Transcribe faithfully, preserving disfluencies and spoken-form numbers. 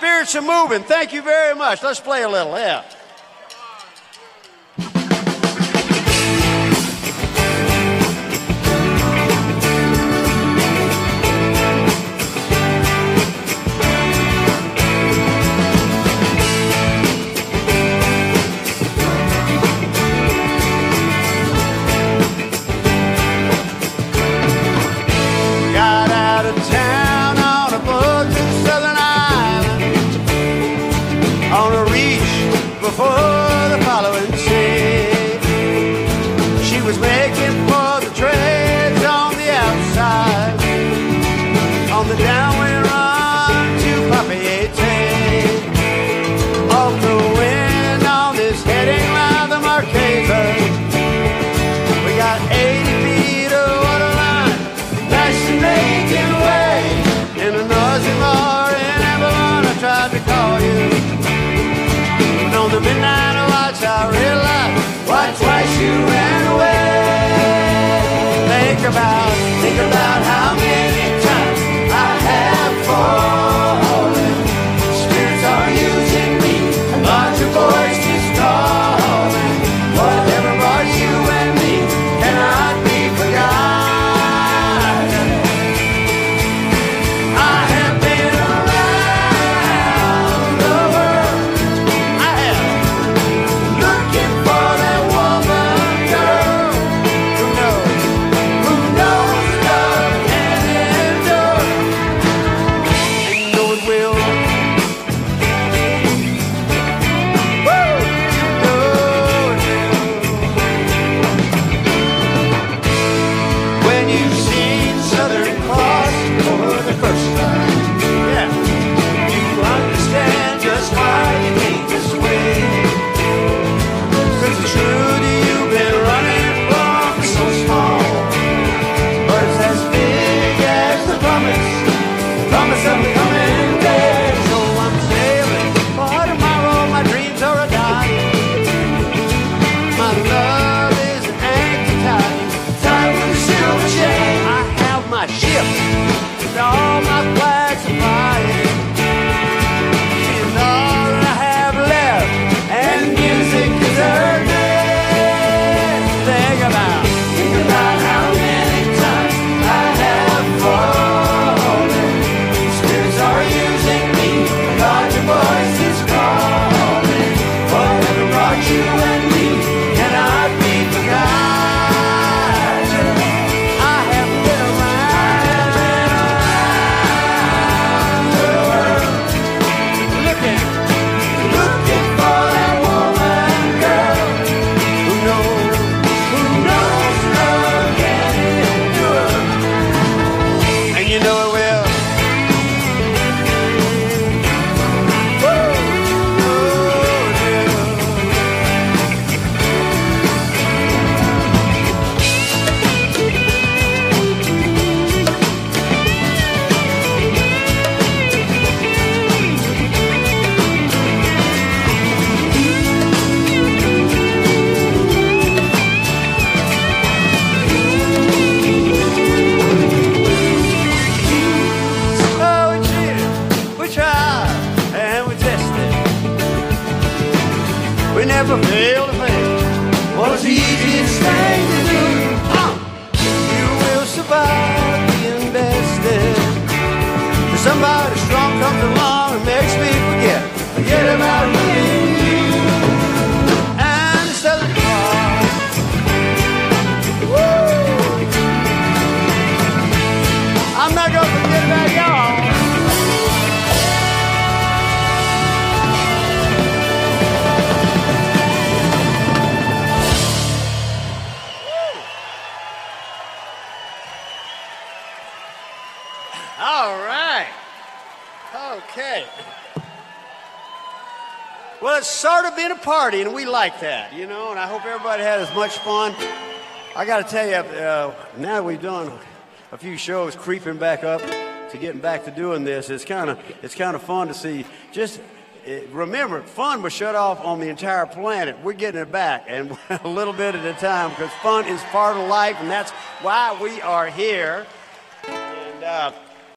spirits are moving. Thank you very much. Let's play a little, yeah. Before the following sea, she was making for the trades on the outside, on the downwind run to Papeete. Off the wind on this heading line, the Marquesas. We got eighty feet of water line, nice and making way. In a noisy bar in Avalon, I tried to call you. On the midnight watch, I realized why twice you ran away. Think about, think about how many times I have fallen. Spirits are using me, larger voices calling. Whatever brought you and me cannot be forgotten. I have been around the world. I have. Looking for that woman, girl, who knows, who knows love can endure, and you know it will. Woo! You know it will. When you've seen Southern Cross for the first time, yeah, you understand just why you came this way. Cause the truth you've been running from is so small, but it's as big as the promise, promise of the coming day. So I'm sailing for tomorrow, my dreams are a dying. My love is an anchor tied, tied with a silver chain. I have my ship, and all my flags are flying. She's all that I have left, and music is her name. Think about, think about how many times I have fallen. Spirits are using me, larger voices calling. Whatever brought you and me cannot be forgotten. I have been around the world, looking, looking for that woman, girl, who knows, who knows love can endure, and you know it will. Woo! Oh, yeah. Oh, we cheated, we tried, and we tested. We never failed to fail. What's the easiest thing to do? Uh, you will survive being bested. If somebody strong comes along and makes me forget, forget about me. And the Southern Cross. Woo! I'm not gonna forget about y'all. All right. Okay. Well, it's sort of been a party, and we like that, you know, and I hope everybody had as much fun. I got to tell you, uh, now that we've done a few shows creeping back up to getting back to doing this, it's kind of it's kind of fun to see. Just uh, remember, fun was shut off on the entire planet. We're getting it back, and a little bit at a time, because fun is part of life, and that's why we are here. And uh,